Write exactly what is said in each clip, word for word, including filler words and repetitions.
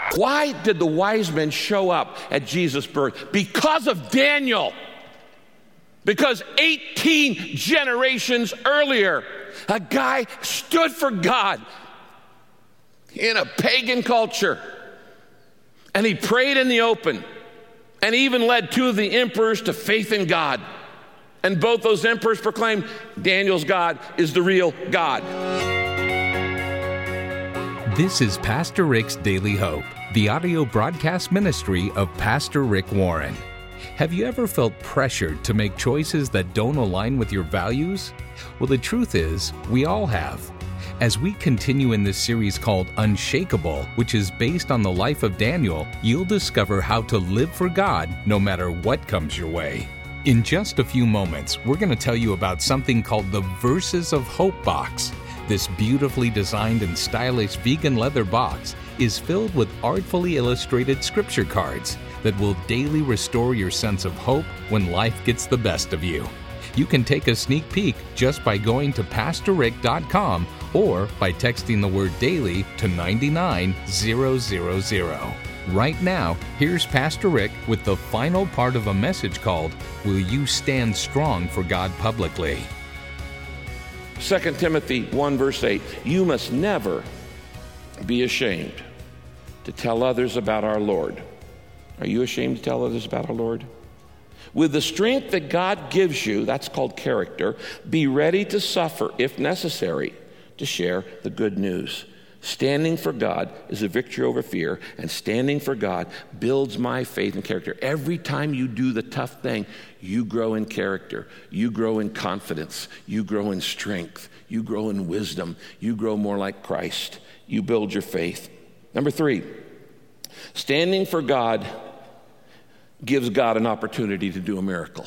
Why did the wise men show up at Jesus' birth? Because of Daniel. Because eighteen generations earlier, a guy stood for God in a pagan culture. And he prayed in the open. And even led two of the emperors to faith in God. And both those emperors proclaimed Daniel's God is the real God. This is Pastor Rick's Daily Hope, the audio broadcast ministry of Pastor Rick Warren. Have you ever felt pressured to make choices that don't align with your values? Well, the truth is, we all have. As we continue in this series called Unshakable, which is based on the life of Daniel, you'll discover how to live for God no matter what comes your way. In just a few moments, we're going to tell you about something called the Verses of Hope box. This beautifully designed and stylish vegan leather box is filled with artfully illustrated scripture cards that will daily restore your sense of hope when life gets the best of you. You can take a sneak peek just by going to pastor rick dot com or by texting the word daily to nine nine zero zero zero. Right now, here's Pastor Rick with the final part of a message called, Will You Stand Strong for God Publicly? Second Timothy one verse eight, you must never be ashamed to tell others about our Lord. Are you ashamed to tell others about our Lord? With the strength that God gives you, that's called character, be ready to suffer if necessary to share the good news. Standing for God is a victory over fear, and standing for God builds my faith and character. Every time you do the tough thing, you grow in character, you grow in confidence, you grow in strength, you grow in wisdom, you grow more like Christ, you build your faith. Number three, standing for God gives God an opportunity to do a miracle.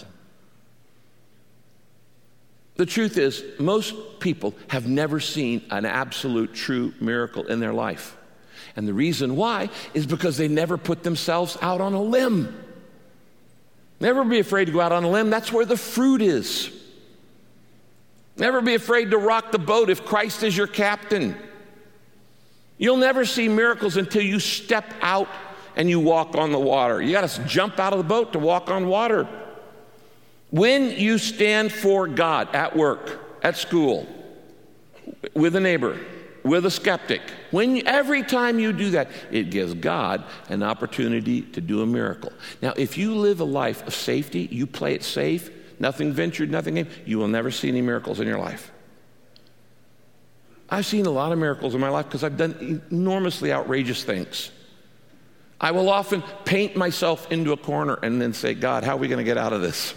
The truth is, most people have never seen an absolute true miracle in their life. And the reason why is because they never put themselves out on a limb. Never be afraid to go out on a limb. That's where the fruit is. Never be afraid to rock the boat if Christ is your captain. You'll never see miracles until you step out and you walk on the water. You got to jump out of the boat to walk on water. When you stand for God at work, at school, with a neighbor, with a skeptic, when every time you do that, it gives God an opportunity to do a miracle. Now, if you live a life of safety, you play it safe, nothing ventured, nothing gained, you will never see any miracles in your life. I've seen a lot of miracles in my life because I've done enormously outrageous things. I will often paint myself into a corner and then say, God, how are we going to get out of this?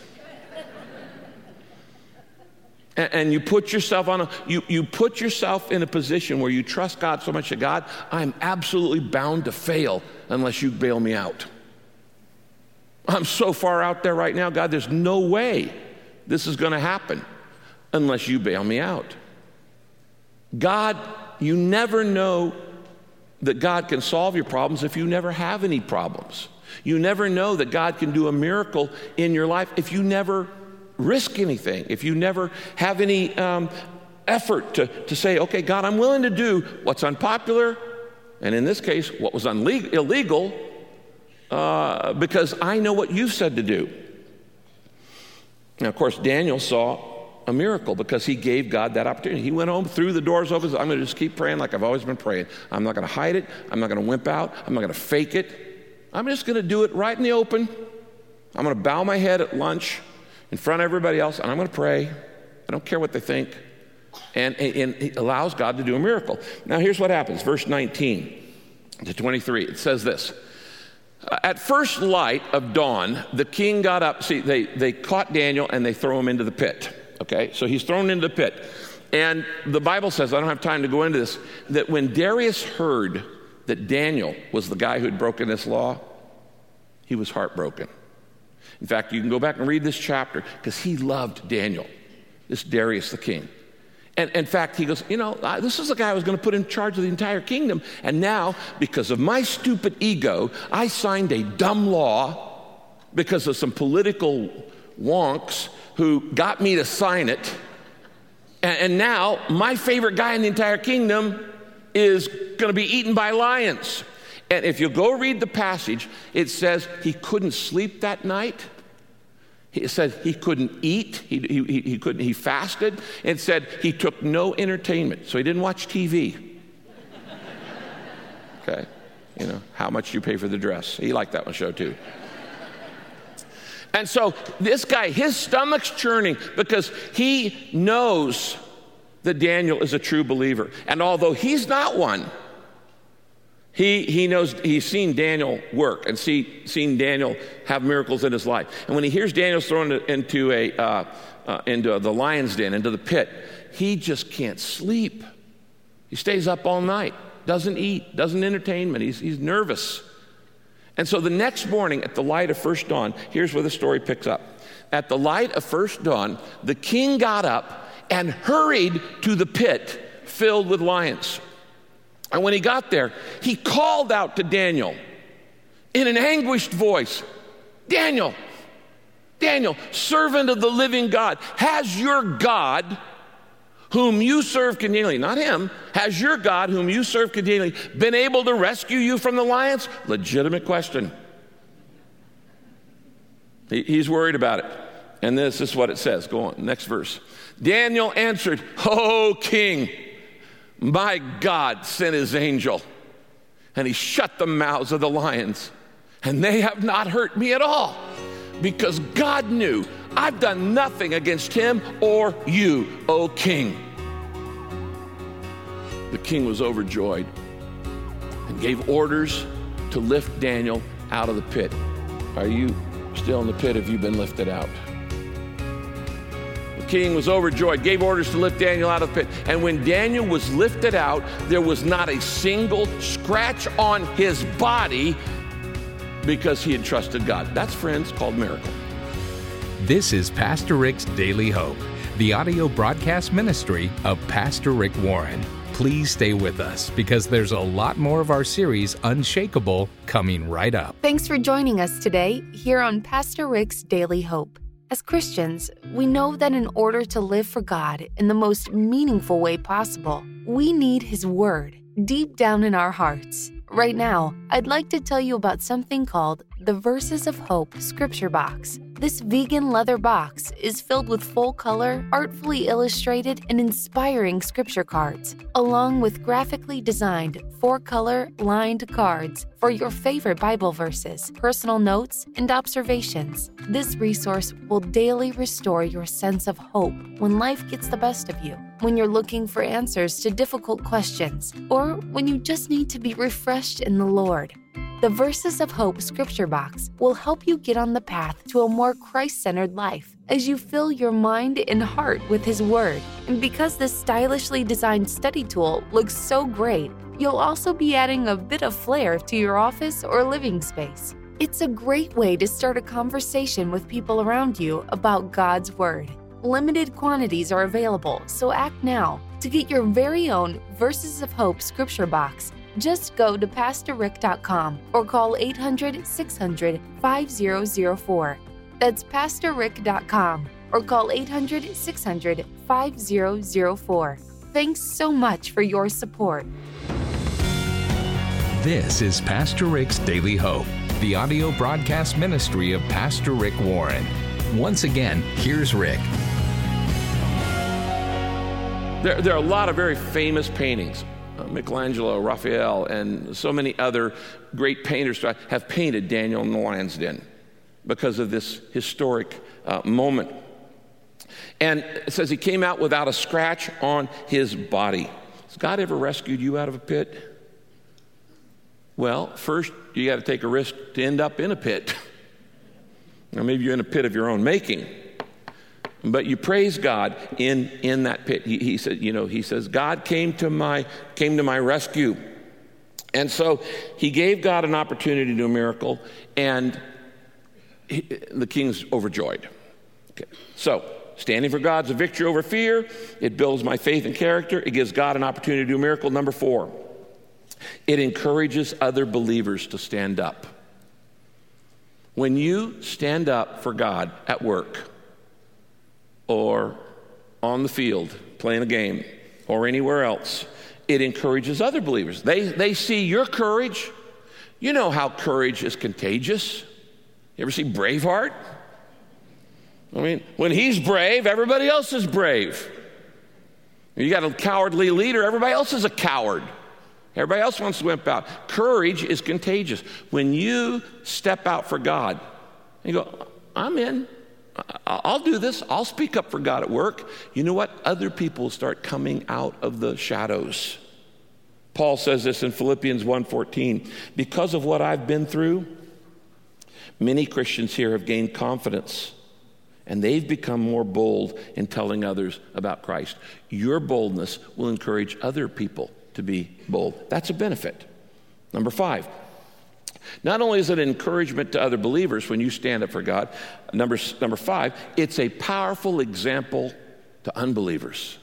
And you put yourself on a, you, you put yourself in a position where you trust God so much that God, I'm absolutely bound to fail unless you bail me out. I'm so far out there right now, God, there's no way this is going to happen unless you bail me out. God, you never know that God can solve your problems if you never have any problems. You never know that God can do a miracle in your life if you never risk anything, if you never have any um, effort to, to say, okay, God, I'm willing to do what's unpopular, and in this case, what was unle- illegal, uh, because I know what you've said to do. Now, of course, Daniel saw a miracle because he gave God that opportunity. He went home, threw the doors open, said, I'm going to just keep praying like I've always been praying. I'm not going to hide it. I'm not going to wimp out. I'm not going to fake it. I'm just going to do it right in the open. I'm going to bow my head at lunch in front of everybody else, and I'm going to pray. I don't care what they think. And, and it allows God to do a miracle. Now, here's what happens. Verse nineteen to twenty-three, it says this. At first light of dawn, the king got up. See, they, they caught Daniel, and they throw him into the pit. Okay, so he's thrown into the pit. And the Bible says, I don't have time to go into this, that when Darius heard that Daniel was the guy who had broken this law, he was heartbroken. In fact, you can go back and read this chapter because he loved Daniel, this Darius the king. And in fact, he goes, you know, this is the guy I was going to put in charge of the entire kingdom. And now, because of my stupid ego, I signed a dumb law because of some political wonks who got me to sign it. And, and now, my favorite guy in the entire kingdom is going to be eaten by lions. And if you go read the passage, it says he couldn't sleep that night. It said he couldn't eat. He, he, he couldn't. He fasted. It said he took no entertainment, so he didn't watch T V. Okay, you know, how much do you pay for the dress? He liked that one show too. And so this guy, his stomach's churning because he knows that Daniel is a true believer. And although he's not one, he, he knows, he's seen Daniel work and see, seen Daniel have miracles in his life. And when he hears Daniel's thrown into, a, uh, uh, into the lion's den, into the pit, he just can't sleep. He stays up all night, doesn't eat, doesn't entertainment. He's, he's nervous. And so the next morning at the light of first dawn, here's where the story picks up. At the light of first dawn, the king got up and hurried to the pit filled with lions. And when he got there, he called out to Daniel in an anguished voice, Daniel, Daniel, servant of the living God, has your God, whom you serve continually, not him, has your God, whom you serve continually, been able to rescue you from the lions? Legitimate question. He, he's worried about it. And this is what it says. Go on, next verse. Daniel answered, O king, my God sent his angel, and he shut the mouths of the lions, and they have not hurt me at all, because God knew I've done nothing against him or you, O king. The king was overjoyed and gave orders to lift Daniel out of the pit. Are you still in the pit? Have you been lifted out? The king was overjoyed, gave orders to lift Daniel out of the pit. And when Daniel was lifted out, there was not a single scratch on his body because he had trusted God. That's, friends, called miracle. This is Pastor Rick's Daily Hope, the audio broadcast ministry of Pastor Rick Warren. Please stay with us because there's a lot more of our series, Unshakable, coming right up. Thanks for joining us today here on Pastor Rick's Daily Hope. As Christians, we know that in order to live for God in the most meaningful way possible, we need His Word deep down in our hearts. Right now, I'd like to tell you about something called the Verses of Hope Scripture Box. This vegan leather box is filled with full-color, artfully illustrated, and inspiring scripture cards, along with graphically designed four-color lined cards for your favorite Bible verses, personal notes, and observations. This resource will daily restore your sense of hope when life gets the best of you, when you're looking for answers to difficult questions, or when you just need to be refreshed in the Lord. The Verses of Hope Scripture Box will help you get on the path to a more Christ-centered life as you fill your mind and heart with His Word. And because this stylishly designed study tool looks so great, you'll also be adding a bit of flair to your office or living space. It's a great way to start a conversation with people around you about God's Word. Limited quantities are available, so act now. To get your very own Verses of Hope Scripture Box, just go to pastor rick dot com or call eight hundred, six hundred, five zero zero four. That's pastor rick dot com or call eight hundred, six hundred, five zero zero four. Thanks so much for your support. This is Pastor Rick's Daily Hope, the audio broadcast ministry of Pastor Rick Warren. Once again, here's Rick. There, there are a lot of very famous paintings. Uh, Michelangelo, Raphael, and so many other great painters have painted Daniel in the lion's den because of this historic uh, moment. And it says he came out without a scratch on his body. Has God ever rescued you out of a pit? Well, first you got to take a risk to end up in a pit. Or maybe you're in a pit of your own making. But you praise God in, in that pit. He, he said, you know, he says, God came to my came to my rescue. And so he gave God an opportunity to do a miracle, and he, the king's overjoyed. Okay. So standing for God's a victory over fear. It builds my faith and character. It gives God an opportunity to do a miracle. Number four, it encourages other believers to stand up. When you stand up for God at work, or on the field, playing a game, or anywhere else, it encourages other believers. They, they see your courage, You know how courage is contagious. You ever see Braveheart? I mean, when he's brave, everybody else is brave. You got a cowardly leader, everybody else is a coward. Everybody else wants to wimp out. Courage is contagious. When you step out for God, and you go, I'm in. I'll do this. I'll speak up for God at work. You know what? Other people start coming out of the shadows. Paul says this in Philippians one fourteen. Because of what I've been through, many Christians here have gained confidence, and they've become more bold in telling others about Christ. Your boldness will encourage other people to be bold. That's a benefit. Number five, not only is it an encouragement to other believers when you stand up for God, number, number five, it's a powerful example to unbelievers.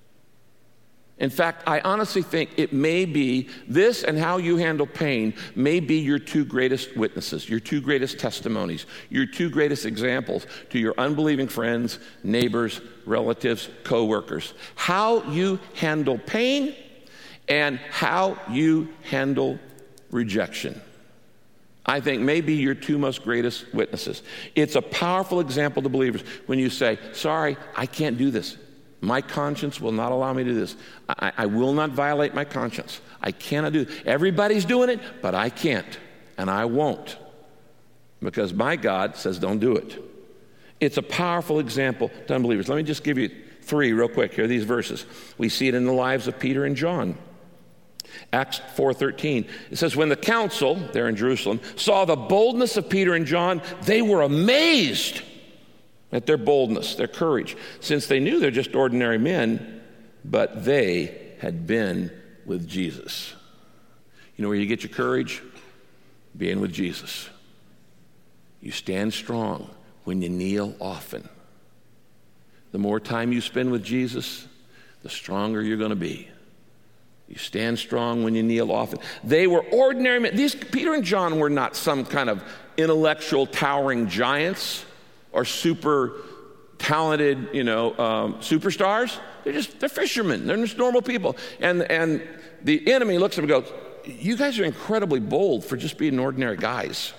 In fact, I honestly think it may be this and how you handle pain may be your two greatest witnesses, your two greatest testimonies, your two greatest examples to your unbelieving friends, neighbors, relatives, co-workers. How you handle pain and how you handle rejection, I think, may be your two most greatest witnesses. It's a powerful example to believers when you say, sorry, I can't do this. My conscience will not allow me to do this. I, I will not violate my conscience. I cannot do it. Everybody's doing it, but I can't, and I won't, because my God says don't do it. It's a powerful example to unbelievers. Let me just give you three real quick. Here are these verses. We see it in the lives of Peter and John. Acts four thirteen, it says, when the council there in Jerusalem saw the boldness of Peter and John, they were amazed at their boldness, their courage, since they knew they're just ordinary men, but they had been with Jesus. You know where you get your courage? Being with Jesus. You stand strong when you kneel often. The more time you spend with Jesus, the stronger you're going to be. You stand strong when you kneel often. They were ordinary men. These Peter and John were not some kind of intellectual towering giants or super talented, you know, um, superstars. They're just they're fishermen. They're just normal people. And and the enemy looks at them and goes, "You guys are incredibly bold for just being ordinary guys."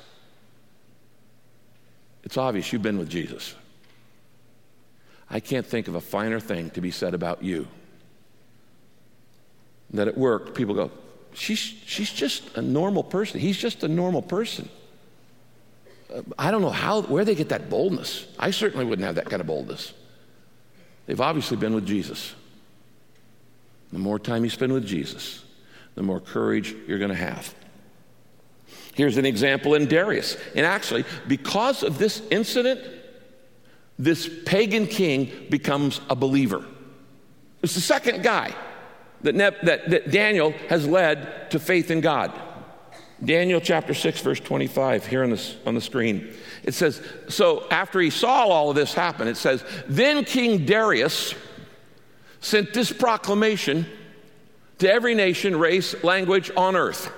It's obvious you've been with Jesus. I can't think of a finer thing to be said about you. That at work, people go, she's, she's just a normal person. He's just a normal person. Uh, I don't know how, where they get that boldness. I certainly wouldn't have that kind of boldness. They've obviously been with Jesus. The more time you spend with Jesus, the more courage you're going to have. Here's an example in Darius. And actually, because of this incident, this pagan king becomes a believer. It's the second guy That, ne- that, that Daniel has led to faith in God. Daniel chapter six, verse twenty-five, here on, this, on the screen. It says, so after he saw all of this happen, it says, then King Darius sent this proclamation to every nation, race, language on earth.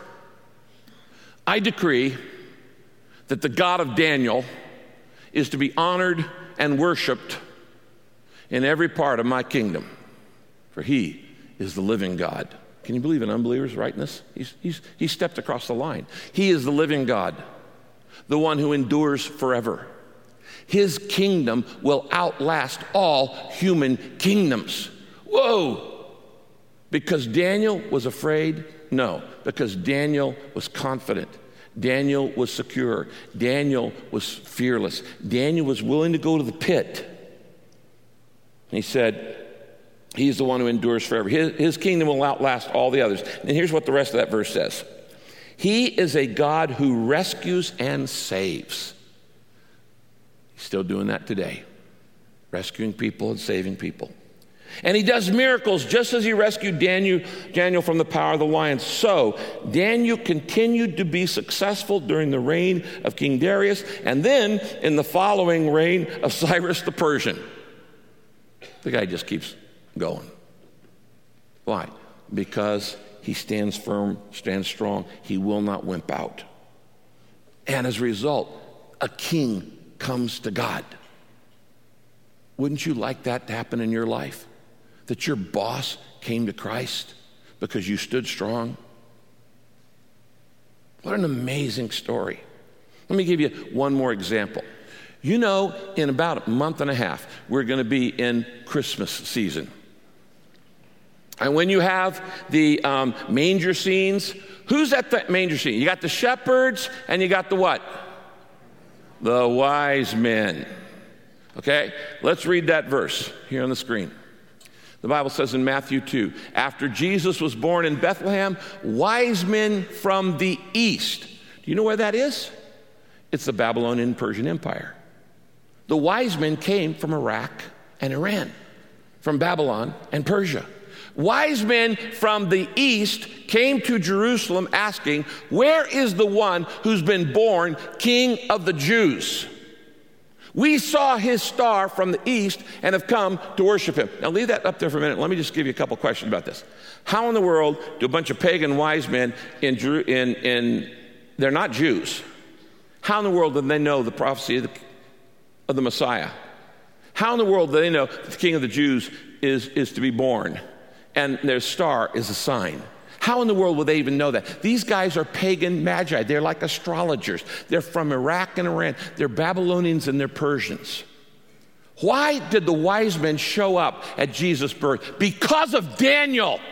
I decree that the God of Daniel is to be honored and worshiped in every part of my kingdom, for he is the living God. Can you believe an unbeliever's writing this? He's, he's, he stepped across the line. He is the living God, the one who endures forever. His kingdom will outlast all human kingdoms. Whoa! Because Daniel was afraid? No, because Daniel was confident. Daniel was secure. Daniel was fearless. Daniel was willing to go to the pit. And he said, he's the one who endures forever. His, his kingdom will outlast all the others. And here's what the rest of that verse says. He is a God who rescues and saves. He's still doing that today, rescuing people and saving people. And he does miracles just as he rescued Daniel, Daniel from the power of the lions. So Daniel continued to be successful during the reign of King Darius and then in the following reign of Cyrus the Persian. The guy just keeps going. Why? Because he stands firm, stands strong. He will not wimp out. And as a result, a king comes to God. Wouldn't you like that to happen in your life? That your boss came to Christ because you stood strong? What an amazing story. Let me give you one more example. You know, in about a month and a half, we're going to be in Christmas season. And when you have the um, manger scenes, who's at the manger scene? You got the shepherds and you got the what? The wise men. Okay, let's read that verse here on the screen. The Bible says in Matthew two, after Jesus was born in Bethlehem, wise men from the east. Do you know where that is? It's the Babylonian and Persian Empire. The wise men came from Iraq and Iran, from Babylon and Persia. Wise men from the east came to Jerusalem asking, where is the one who's been born King of the Jews? We saw his star from the east and have come to worship him. Now leave that up there for a minute. Let me just give you a couple questions about this. How in the world do a bunch of pagan wise men in, in, in they're not Jews. How in the world do they know the prophecy of the, of the Messiah? How in the world do they know that the King of the Jews is, is to be born and their star is a sign? How in the world would they even know that? These guys are pagan magi. They're like astrologers. They're from Iraq and Iran. They're Babylonians and they're Persians. Why did the wise men show up at Jesus' birth? Because of Daniel.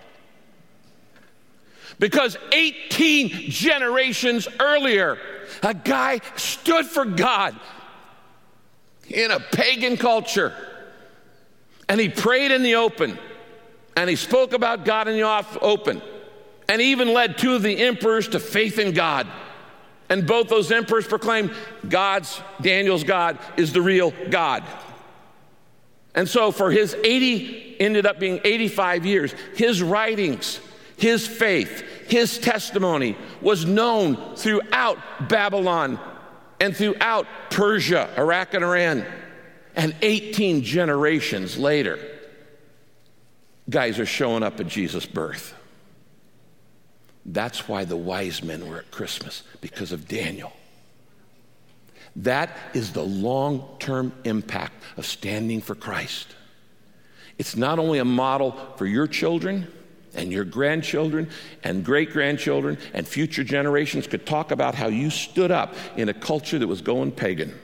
Because eighteen generations earlier, a guy stood for God in a pagan culture. And he prayed in the open. And he spoke about God in the open. And he even led two of the emperors to faith in God. And both those emperors proclaimed God's, Daniel's God is the real God. And so for his eighty, ended up being eighty-five years, his writings, his faith, his testimony was known throughout Babylon and throughout Persia, Iraq and Iran. And eighteen generations later, guys are showing up at Jesus' birth. That's why the wise men were at Christmas, because of Daniel. That is the long-term impact of standing for Christ. It's not only a model for your children and your grandchildren and great-grandchildren and future generations could talk about how you stood up in a culture that was going pagan.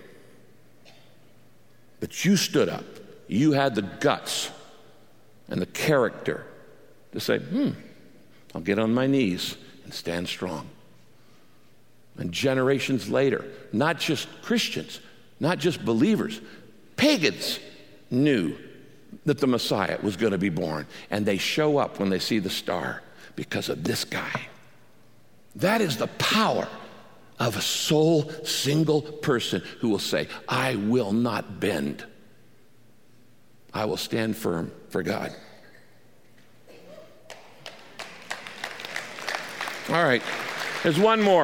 But you stood up. You had the guts and the character to say, hmm, I'll get on my knees and stand strong. And generations later, not just Christians, not just believers, pagans knew that the Messiah was going to be born. And they show up when they see the star because of this guy. That is the power of a sole, single person who will say, I will not bend. I will stand firm for God. All right, there's one more.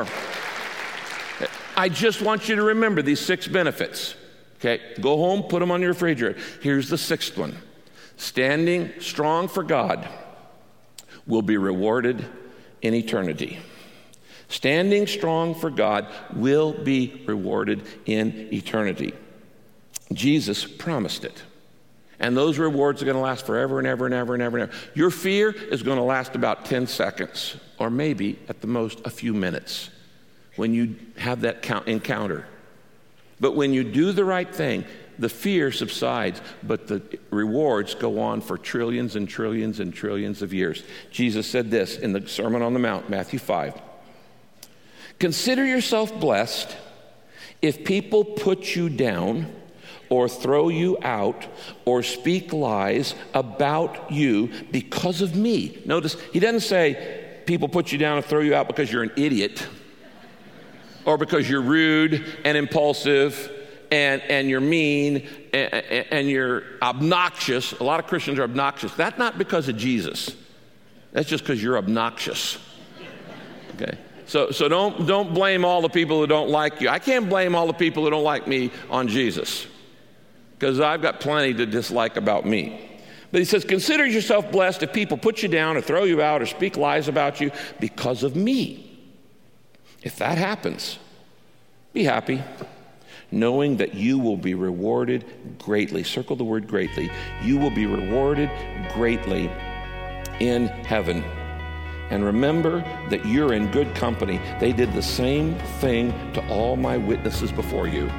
I just want you to remember these six benefits. Okay, go home, put them on your refrigerator. Here's the sixth one. Standing strong for God will be rewarded in eternity. Standing strong for God will be rewarded in eternity. Jesus promised it. And those rewards are going to last forever and ever and ever and ever and ever. Your fear is going to last about ten seconds, or maybe at the most a few minutes when you have that encounter. But when you do the right thing, the fear subsides, but the rewards go on for trillions and trillions and trillions of years. Jesus said this in the Sermon on the Mount, Matthew five. Consider yourself blessed if people put you down or throw you out or speak lies about you because of me. Notice, he doesn't say people put you down and throw you out because you're an idiot or because you're rude and impulsive and, and you're mean and, and you're obnoxious. A lot of Christians are obnoxious. That's not because of Jesus. That's just because you're obnoxious. Okay? So, so don't, don't blame all the people who don't like you. I can't blame all the people who don't like me on Jesus, because I've got plenty to dislike about me. But he says, consider yourself blessed if people put you down or throw you out or speak lies about you because of me. If that happens, be happy, knowing that you will be rewarded greatly. Circle the word greatly. You will be rewarded greatly in heaven. And remember that you're in good company. They did the same thing to all my witnesses before you.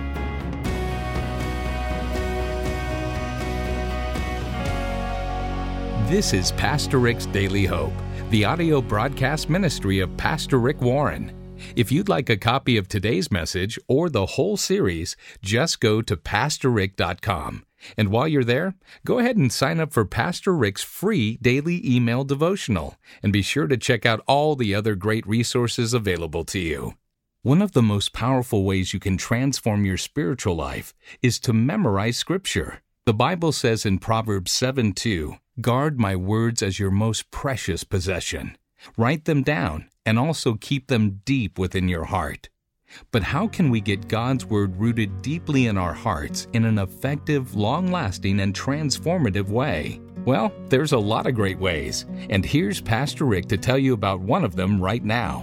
This is Pastor Rick's Daily Hope, the audio broadcast ministry of Pastor Rick Warren. If you'd like a copy of today's message or the whole series, just go to pastor rick dot com. And while you're there, go ahead and sign up for Pastor Rick's free daily email devotional, and be sure to check out all the other great resources available to you. One of the most powerful ways you can transform your spiritual life is to memorize Scripture. The Bible says in Proverbs seven two, "Guard my words as your most precious possession. Write them down and also keep them deep within your heart." But how can we get God's Word rooted deeply in our hearts in an effective, long-lasting, and transformative way? Well, there's a lot of great ways, and here's Pastor Rick to tell you about one of them right now.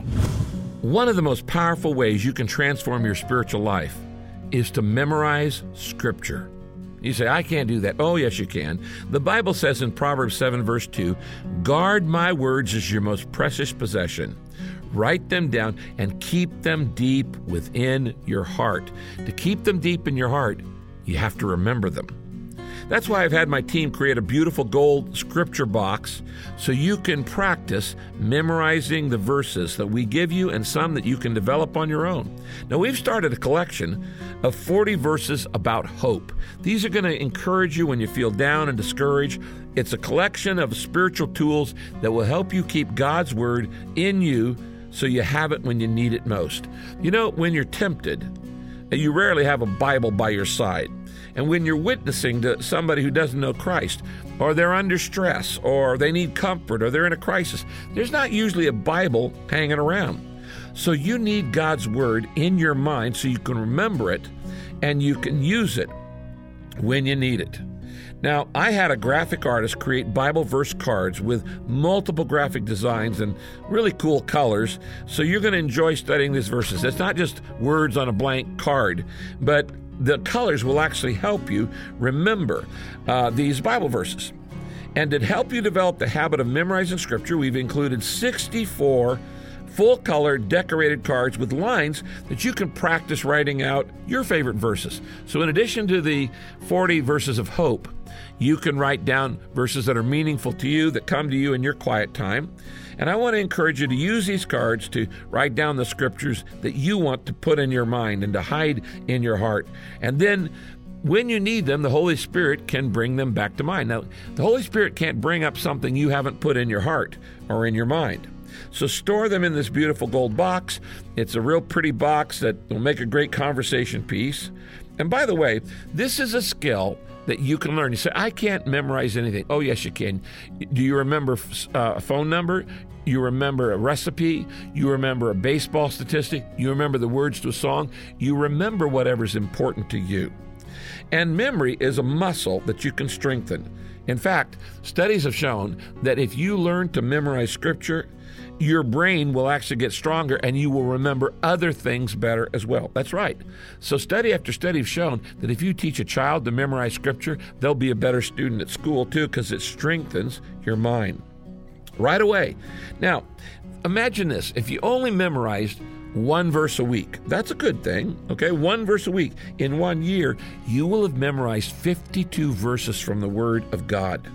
One of the most powerful ways you can transform your spiritual life is to memorize Scripture. You say, I can't do that. Oh, yes, you can. The Bible says in Proverbs seven, verse two, "Guard my words as your most precious possession. Write them down and keep them deep within your heart." To keep them deep in your heart, you have to remember them. That's why I've had my team create a beautiful gold scripture box so you can practice memorizing the verses that we give you and some that you can develop on your own. Now, we've started a collection of forty verses about hope. These are going to encourage you when you feel down and discouraged. It's a collection of spiritual tools that will help you keep God's Word in you so you have it when you need it most. You know, when you're tempted, you rarely have a Bible by your side. And when you're witnessing to somebody who doesn't know Christ, or they're under stress, or they need comfort, or they're in a crisis, there's not usually a Bible hanging around. So you need God's Word in your mind so you can remember it and you can use it when you need it. Now, I had a graphic artist create Bible verse cards with multiple graphic designs and really cool colors, so you're going to enjoy studying these verses. It's not just words on a blank card, but the colors will actually help you remember uh, these Bible verses. And to help you develop the habit of memorizing Scripture, we've included sixty-four full-color decorated cards with lines that you can practice writing out your favorite verses. So in addition to the forty verses of hope, you can write down verses that are meaningful to you, that come to you in your quiet time. And I want to encourage you to use these cards to write down the scriptures that you want to put in your mind and to hide in your heart. And then when you need them, the Holy Spirit can bring them back to mind. Now, the Holy Spirit can't bring up something you haven't put in your heart or in your mind. So store them in this beautiful gold box. It's a real pretty box that will make a great conversation piece. And by the way, this is a skill that you can learn. You say, I can't memorize anything. Oh, yes, you can. Do you remember uh, a phone number? You remember a recipe? You remember a baseball statistic? You remember the words to a song? You remember whatever's important to you. And memory is a muscle that you can strengthen. In fact, studies have shown that if you learn to memorize Scripture, your brain will actually get stronger and you will remember other things better as well. That's right. So study after study have shown that if you teach a child to memorize Scripture, they'll be a better student at school too, because it strengthens your mind right away. Now, imagine this. If you only memorized one verse a week, that's a good thing, okay? One verse a week. In one year, you will have memorized fifty-two verses from the Word of God,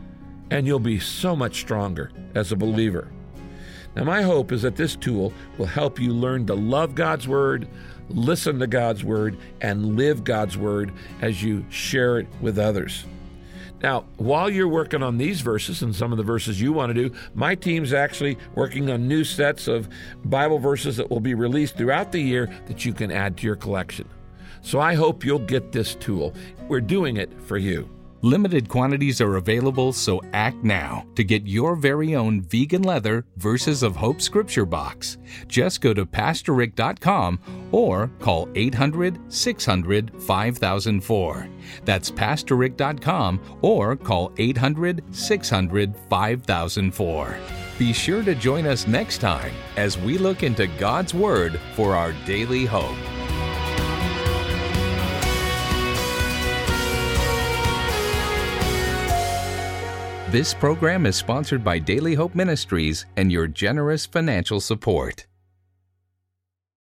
and you'll be so much stronger as a believer. Now, my hope is that this tool will help you learn to love God's Word, listen to God's Word, and live God's Word as you share it with others. Now, while you're working on these verses and some of the verses you want to do, my team's actually working on new sets of Bible verses that will be released throughout the year that you can add to your collection. So I hope you'll get this tool. We're doing it for you. Limited quantities are available, so act now to get your very own vegan leather Verses of Hope scripture box. Just go to pastor rick dot com or call eight hundred, six hundred, five thousand four. That's pastor rick dot com or call eight hundred, six hundred, five thousand four. Be sure to join us next time as we look into God's Word for our daily hope. This program is sponsored by Daily Hope Ministries and your generous financial support.